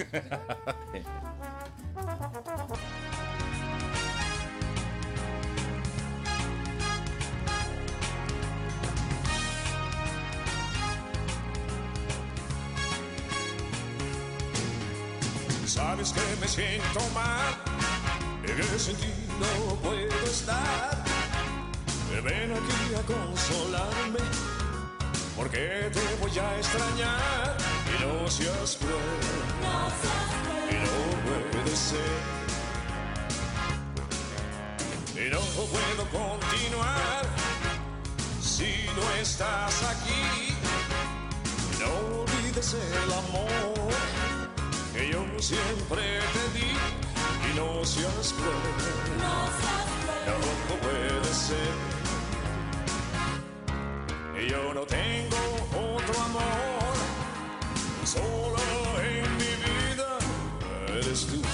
Sabes que me siento mal, en qué sentido puedo estar. Ven aquí a consolarme, porque te voy a extrañar. Y no seas cruel, y no puede ser. Y no puedo continuar si no estás aquí. No olvides el amor que yo siempre te di, y no seas cruel, no puede ser. Y yo no tengo otro amor, solo en mi vida eres tú.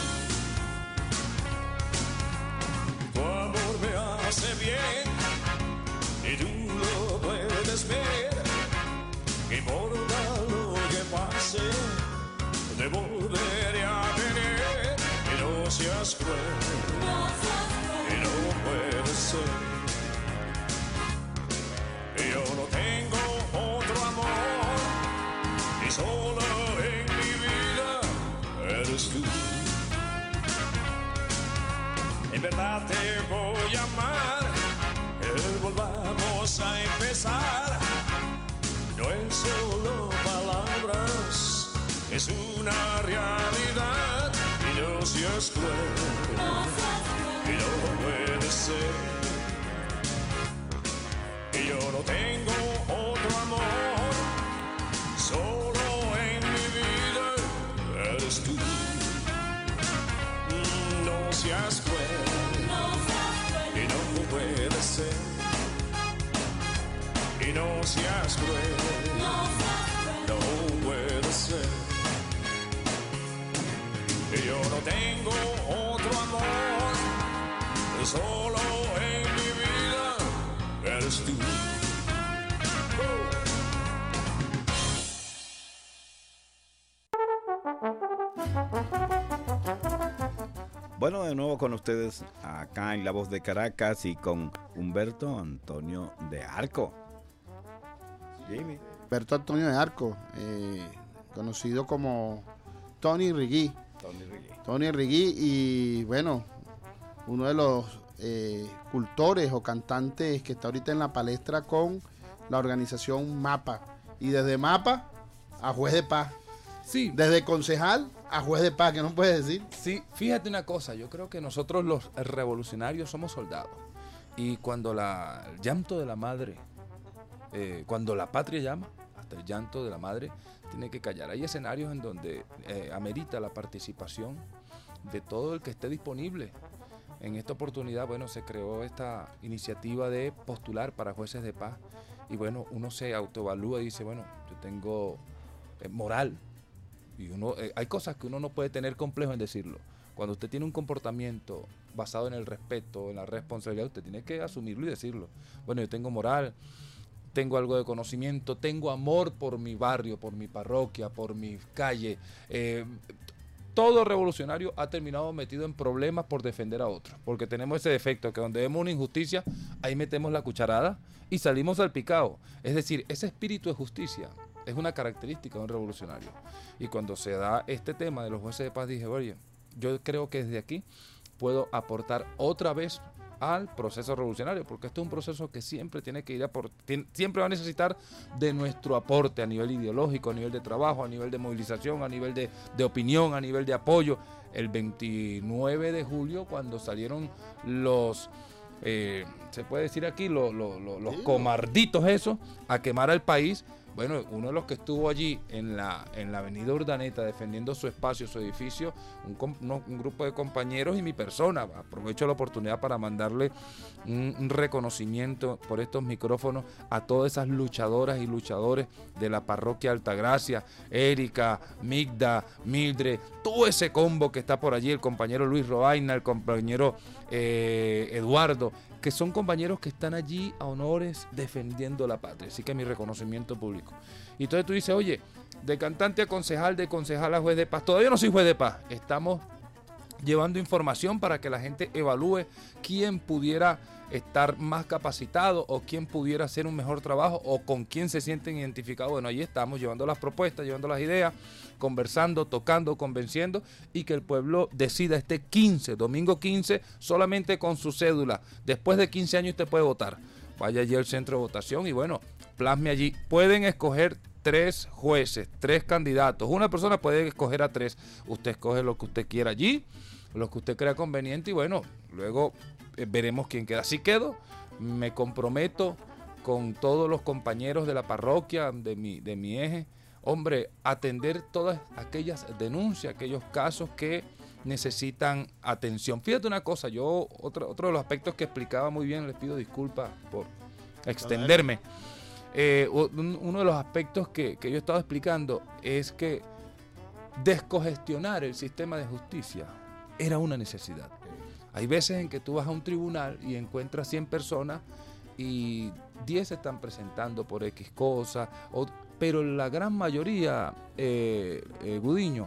Tu amor me hace bien, y tú lo puedes ver. No importa lo que pase, te volveré a tener. Y no seas cruel, y no puede ser. Y yo no tengo otro amor, y solo en mi vida eres tú. En verdad te voy a amar, volvamos a empezar. No es solo palabras, es una realidad. Y no seas cruel, y no puede ser. Y yo no tengo otro amor, solo en mi vida eres tú. No seas cruel, y no puede ser. Y no seas cruel, no puede ser. Y yo no tengo otro amor, solo en mi vida eres tú. Bueno, de nuevo con ustedes acá en La Voz de Caracas y con Humberto Antonio de Arco. Jimmy. Humberto Antonio de Arco, conocido como Tony Rigui. Tony Rigui, y bueno, uno de los cultores o cantantes que está ahorita en la palestra con la organización MAPA. Y desde MAPA a Juez de Paz. Sí. Desde concejal a juez de paz, ¿qué nos puedes decir? Sí, fíjate una cosa, yo creo que nosotros los revolucionarios somos soldados. Y cuando el llanto de la madre, cuando la patria llama, hasta el llanto de la madre tiene que callar. Hay escenarios en donde amerita la participación de todo el que esté disponible. En esta oportunidad, bueno, se creó esta iniciativa de postular para jueces de paz. Y bueno, uno se autoevalúa y dice, bueno, yo tengo moral. Y hay cosas que uno no puede tener complejo en decirlo. Cuando usted tiene un comportamiento basado en el respeto, en la responsabilidad, usted tiene que asumirlo y decirlo. Bueno, yo tengo moral, tengo algo de conocimiento, tengo amor por mi barrio, por mi parroquia, por mi calle. Todo revolucionario ha terminado metido en problemas por defender a otros, porque tenemos ese defecto que donde vemos una injusticia, ahí metemos la cucharada y salimos salpicados. Es decir, ese espíritu de justicia es una característica de un revolucionario. Y cuando se da este tema de los jueces de paz, dije, oye, yo creo que desde aquí puedo aportar otra vez al proceso revolucionario, porque esto es un proceso que siempre tiene que ir siempre va a necesitar de nuestro aporte a nivel ideológico, a nivel de trabajo, a nivel de movilización, a nivel de opinión, a nivel de apoyo. El 29 de julio, cuando salieron los, se puede decir aquí, los comarditos esos, a quemar al país. Bueno, uno de los que estuvo allí en la avenida Urdaneta defendiendo su espacio, su edificio, un grupo de compañeros y mi persona. Aprovecho la oportunidad para mandarle un reconocimiento por estos micrófonos a todas esas luchadoras y luchadores de la parroquia Altagracia, Erika, Migda, Mildred, todo ese combo que está por allí, el compañero Luis Roaina, el compañero Eduardo, que son compañeros que están allí a honores defendiendo la patria. Así que mi reconocimiento público. Y entonces tú dices, oye, de cantante a concejal, de concejal a juez de paz. Todavía no soy juez de paz. Estamos llevando información para que la gente evalúe quién pudiera estar más capacitado o quién pudiera hacer un mejor trabajo o con quién se sienten identificados. Bueno, ahí estamos llevando las propuestas, llevando las ideas, conversando, tocando, convenciendo y que el pueblo decida este 15, domingo 15, solamente con su cédula. Después de 15 años usted puede votar. Vaya allí al centro de votación y bueno, plasme allí. Pueden escoger 3 jueces, 3 candidatos. Una persona puede escoger a 3. Usted escoge lo que usted quiera allí, lo que usted crea conveniente y bueno, luego veremos quién queda. Si quedo, me comprometo con todos los compañeros de la parroquia, de mi eje, hombre, atender todas aquellas denuncias, aquellos casos que necesitan atención. Fíjate una cosa, otro de los aspectos que explicaba muy bien, les pido disculpas por extenderme. Uno de los aspectos que yo he estado explicando es que descongestionar el sistema de justicia era una necesidad. Hay veces en que tú vas a un tribunal y encuentras 100 personas y 10 se están presentando por X cosas, pero la gran mayoría, Gudiño,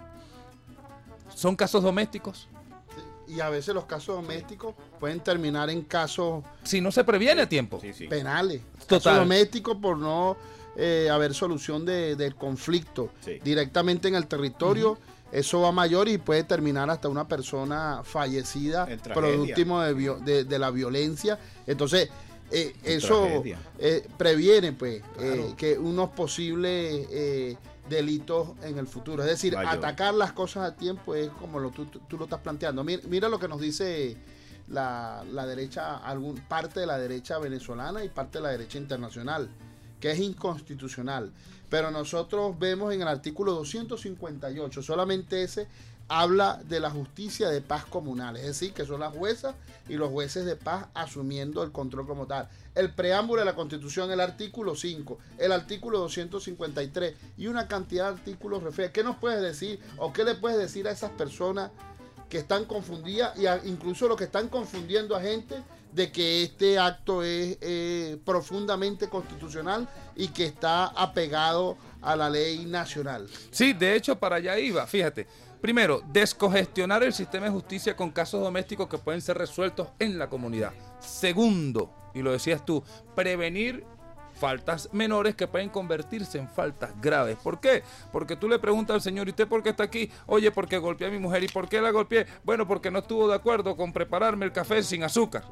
son casos domésticos. Y a veces los casos domésticos pueden terminar en casos... Si no se previene a tiempo. Penales. Total. Casos domésticos por no haber solución del conflicto directamente en el territorio. Eso va mayor y puede terminar hasta una persona fallecida producto de la violencia. Entonces, eso previene pues que unos posibles delitos en el futuro. Es decir, atacar las cosas a tiempo es como tú lo estás planteando. Mira lo que nos dice la derecha, parte de la derecha venezolana y parte de la derecha internacional, que es inconstitucional. Pero nosotros vemos en el artículo 258, solamente ese habla de la justicia de paz comunal, es decir, que son las juezas y los jueces de paz asumiendo el control como tal. El preámbulo de la Constitución, el artículo 5, el artículo 253 y una cantidad de artículos referidos. ¿Qué nos puedes decir o qué le puedes decir a esas personas que están confundidas y incluso los que están confundiendo a gente de que este acto es profundamente constitucional y que está apegado a la ley nacional? Sí, de hecho para allá iba, fíjate. Primero, descongestionar el sistema de justicia con casos domésticos que pueden ser resueltos en la comunidad. Segundo, y lo decías tú, prevenir faltas menores que pueden convertirse en faltas graves. ¿Por qué? Porque tú le preguntas al señor, ¿y usted por qué está aquí? Oye, porque golpeé a mi mujer. ¿Y por qué la golpeé? Bueno, porque no estuvo de acuerdo con prepararme el café sin azúcar.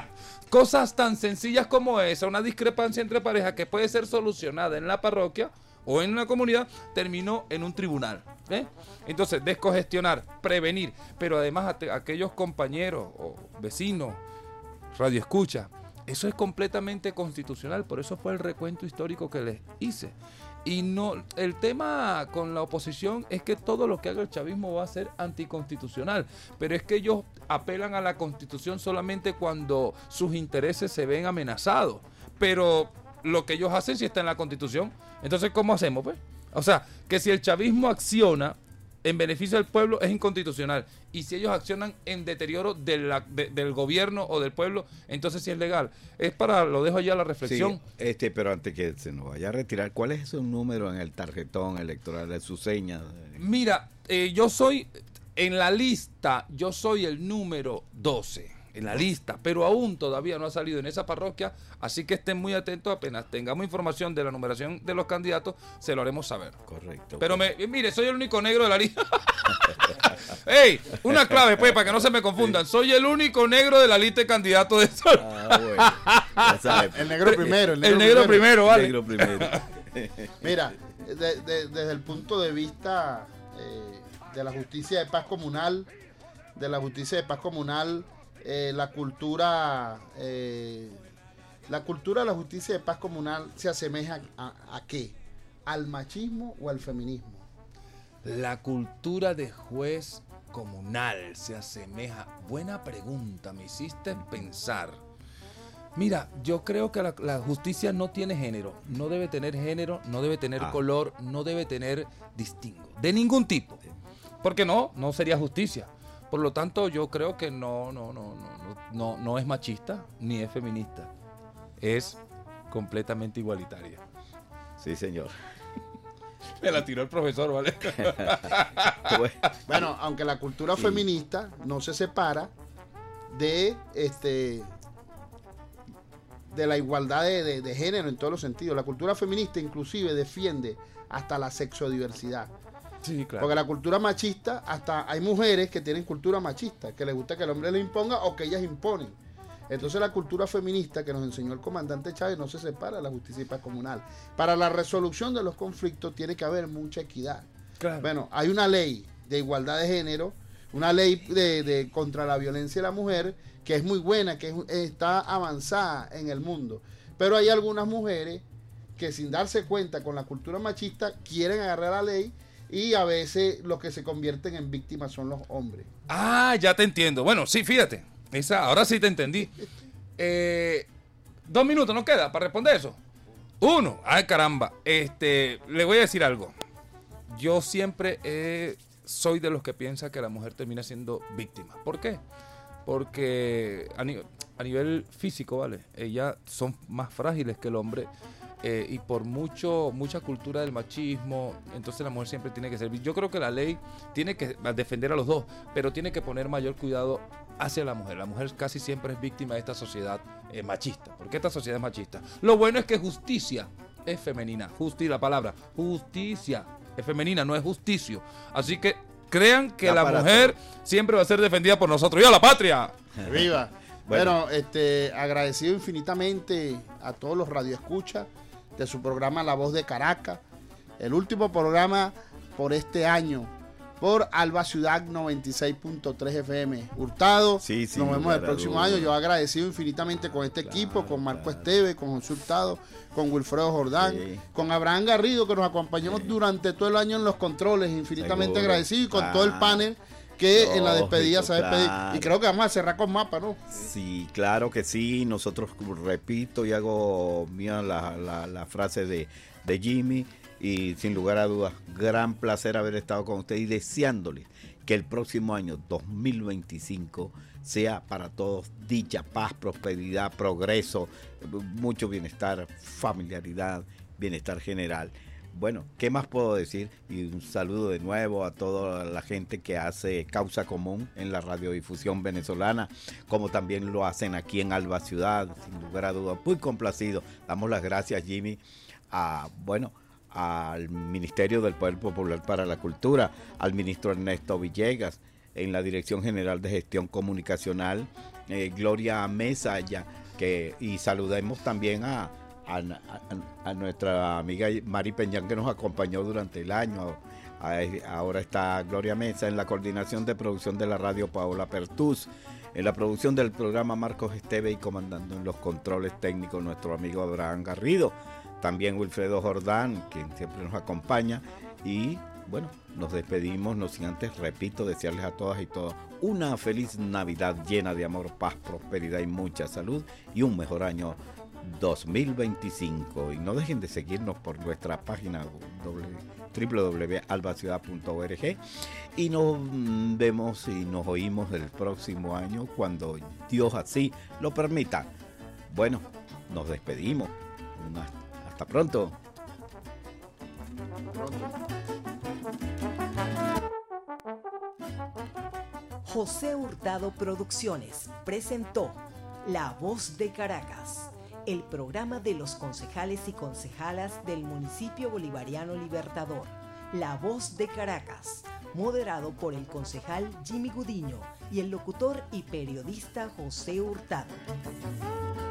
Cosas tan sencillas como esa, una discrepancia entre parejas que puede ser solucionada en la parroquia o en una comunidad, terminó en un tribunal. Entonces, descongestionar, prevenir, pero además aquellos compañeros o vecinos, radioescucha, eso es completamente constitucional, por eso fue el recuento histórico que les hice. Y no, el tema con la oposición es que todo lo que haga el chavismo va a ser anticonstitucional, pero es que ellos apelan a la Constitución solamente cuando sus intereses se ven amenazados, pero lo que ellos hacen sí está en la Constitución. Entonces, ¿cómo hacemos, pues? O sea, que si el chavismo acciona en beneficio del pueblo es inconstitucional, y si ellos accionan en deterioro del gobierno o del pueblo, entonces sí es legal. Lo dejo allá a la reflexión. Sí, pero antes que se nos vaya a retirar, ¿cuál es su número en el tarjetón electoral, de su seña? Mira, yo soy, en la lista, yo soy el número 12. En la lista, pero aún todavía no ha salido en esa parroquia, así que estén muy atentos, apenas tengamos información de la numeración de los candidatos, se lo haremos saber. Correcto. Pero mire, soy el único negro de la lista. ¡Ey! Una clave, pues, para que no se me confundan. Soy el único negro de la lista de candidatos de eso. Bueno. El negro primero. El negro primero, vale. El negro primero. Mira, desde el punto de vista de la justicia de paz comunal, la cultura de la justicia de paz comunal se asemeja ¿a qué? ¿Al machismo o al feminismo? La cultura de juez comunal se asemeja. Buena pregunta, me hiciste pensar. Mira, yo creo que la justicia no tiene género, no debe tener color, no debe tener distingo, de ningún tipo, porque no sería justicia. Por lo tanto, yo creo que no es machista ni es feminista. Es completamente igualitaria. Sí, señor. Me la tiró el profesor, ¿vale? Bueno, aunque la cultura feminista no se separa de la igualdad de género en todos los sentidos. La cultura feminista inclusive defiende hasta la sexodiversidad. Sí, claro. Porque la cultura machista, hasta hay mujeres que tienen cultura machista, que les gusta que el hombre les imponga o que ellas imponen. Entonces la cultura feminista que nos enseñó el comandante Chávez no se separa de la justicia y paz comunal. Para la resolución de los conflictos tiene que haber mucha equidad. Claro. Bueno, hay una ley de igualdad de género, una ley de contra la violencia de la mujer, que es muy buena, que está avanzada en el mundo. Pero hay algunas mujeres que sin darse cuenta con la cultura machista quieren agarrar la ley, y a veces los que se convierten en víctimas son los hombres. Ah, ya te entiendo. Bueno, sí, fíjate. Ahora sí te entendí. 2 minutos nos queda para responder eso. 1. Ay, caramba. Le voy a decir algo. Yo siempre soy de los que piensa que la mujer termina siendo víctima. ¿Por qué? Porque a nivel físico, ¿vale? Ellas son más frágiles que el hombre. Y por mucha cultura del machismo, entonces la mujer siempre tiene que servir. Yo creo que la ley tiene que defender a los dos, pero tiene que poner mayor cuidado hacia la mujer. La mujer casi siempre es víctima de esta sociedad machista, porque esta sociedad es machista. Lo bueno es que justicia es femenina. La palabra justicia es femenina, no es justicio. Así que crean que la mujer siempre va a ser defendida por nosotros. ¡Y a la patria! ¡Viva! Bueno, agradecido infinitamente a todos los radioescuchas de su programa La Voz de Caracas, el último programa por este año, por Alba Ciudad 96.3 FM. Hurtado, nos vemos el próximo año. Yo agradecido infinitamente con este equipo, con Marco Esteve, con José Hurtado, con Wilfredo Jordán, con Abraham Garrido, que nos acompañó durante todo el año en los controles, infinitamente agradecido, y con todo el panel que en la despedida se va a despedir. Y creo que vamos a cerrar con mapa, ¿no? Sí, claro que sí. Nosotros, repito y hago mía la frase de Jimmy, y sin lugar a dudas, gran placer haber estado con usted y deseándole que el próximo año 2025 sea para todos dicha, paz, prosperidad, progreso, mucho bienestar, familiaridad, bienestar general. Bueno, ¿qué más puedo decir? Y un saludo de nuevo a toda la gente que hace Causa Común en la radiodifusión venezolana, como también lo hacen aquí en Alba Ciudad, sin lugar a dudas. Muy complacido. Damos las gracias, Jimmy, al Ministerio del Poder Popular para la Cultura, al ministro Ernesto Villegas, en la Dirección General de Gestión Comunicacional, Gloria Mesa, y saludemos también a a nuestra amiga Mari Peñán, que nos acompañó durante el año. Ahora está Gloria Mesa en la coordinación de producción de la radio, Paola Pertús, en la producción del programa Marcos Esteve, y comandando en los controles técnicos nuestro amigo Abraham Garrido, también Wilfredo Jordán, quien siempre nos acompaña. Y bueno, nos despedimos, no sin antes, repito, desearles a todas y todos una feliz Navidad llena de amor, paz, prosperidad y mucha salud, y un mejor año 2025. Y no dejen de seguirnos por nuestra página www.albaciudad.org, y nos vemos y nos oímos el próximo año cuando Dios así lo permita. Bueno, nos despedimos. Hasta pronto. José Hurtado Producciones presentó La Voz de Caracas, el programa de los concejales y concejalas del municipio bolivariano Libertador. La Voz de Caracas, moderado por el concejal Jimmy Gudiño y el locutor y periodista José Hurtado.